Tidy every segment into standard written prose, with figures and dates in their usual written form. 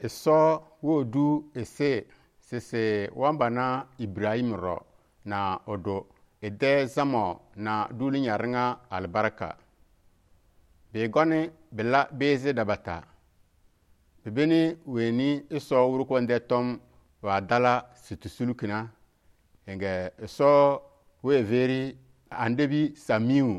Eso wodu ese sese wambana Ibrahim ro na odo ede zamo na duli nyaringa albaraka. Begone bela beze dabata. Bebeni weni iso urukonde tom wa dala situsulukina. Enge iso we veri andebi samiu.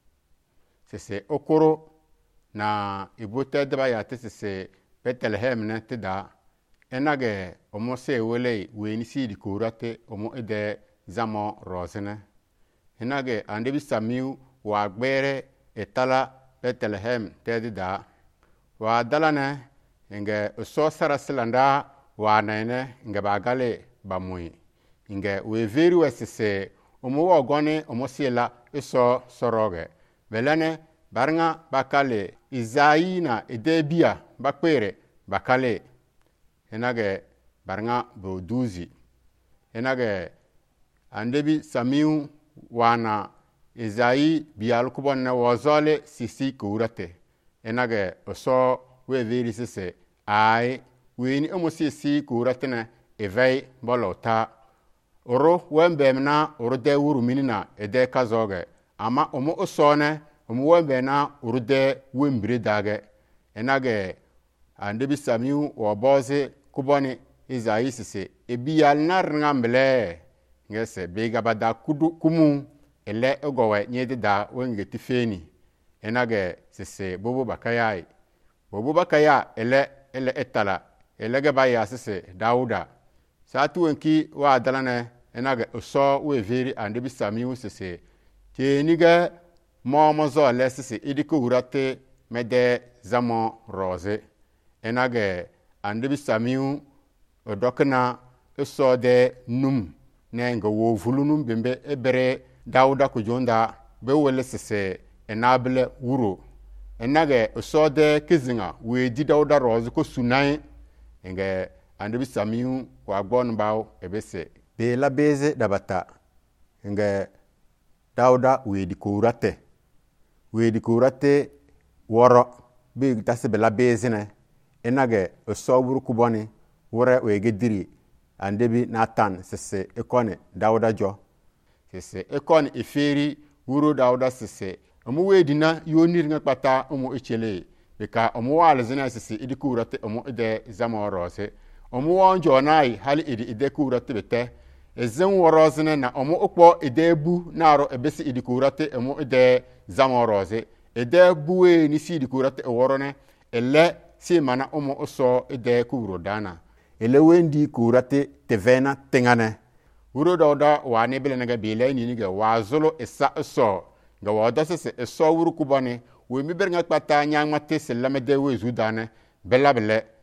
Sese okoro na ibote deba yate sese Bethlehem ne tida enage omo se wele weni sidi kurate omo ede zamo rozene enage andebi samiu wa gbere etala Bethlehem tedida wa dalane nge so sarasilanda wa nene nge bagale bamui nge we veri wesese omo wogone omo sela iso soroge belane baranga bakale Isaïe na edebia bakpere bakale enage baranga boduzi enage andebi samiu wana Isaïe bial kubonne wozole sisi kurate enage oso we veri sese ai weni omo sisi kurate na evei bolota oro wembemna oro de wuru minina ede kazoge ama omo osone omo wembena oro de wembre dage enage andebi samiu woboze kuboni Isaïe sese ebiyal narngamble ngese begabada kumu ele ogowe nyedida wengeti feni enage sese bobo bakaya ele etala elege baya sese Dauda satu wenki wa dalane enage oso we veri andebi samiu sese teniga momozo le sese idiko urate mede zamo roze enage andebi samiu odokna eso de num nenga wo vulunum bembe ebere Dauda kujonda be wele sese enable wuro enage eso de kizinga we di Dauda roze ko sunai enge andebi samiu wa gbon bawo ebese be la beze dabata enge Dauda we di kurate woro be tase be la beze ne enage eso wuru kuboni wore we gediri andebi Nathan sese ekone Dauda jo sese ekone eferi wuro Dauda sese omo wedina yonir ngakpata omo echele beka omo walzina sese idikurate omo ide zamorose omo wonjo nai hali ide kurate bete ezen worozine na omo okpo ide bu naro ebesi idikurate omo ide zamorose ede buwe ni si idikurate worone ele si mana omo oso ide kuro dana ele wendi kurate tevena tengane wuro Dauda wa ne bele naga bele ni ga wazolo esa so ga wada sese eso wuro kubani we mi berga kpata nyangmate selame de we zudane bela bele